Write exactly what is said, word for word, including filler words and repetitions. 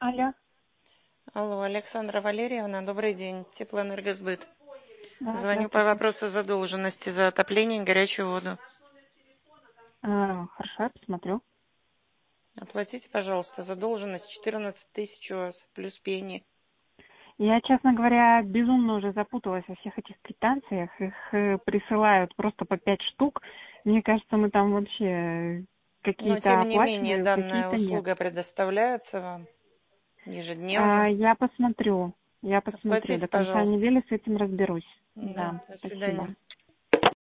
Алло, Алло, Александра Валерьевна, добрый день. Теплоэнергосбыт. да, Звоню по здравствуйте. вопросу задолженности за отопление и горячую воду. А, хорошо, я посмотрю. Оплатите, пожалуйста, задолженность четырнадцать тысяч у вас, плюс пени. Я, честно говоря, безумно уже запуталась во всех этих квитанциях. Их э, присылают просто по пять штук. Мне кажется, мы там вообще э, Но, какие-то тем не менее, оплачиваем, данная какие-то нет. услуга предоставляется вам А, ежедневно. я посмотрю. Я посмотрю. Оплатите, До конца пожалуйста. недели с этим разберусь. Да, Да, до свидания. спасибо.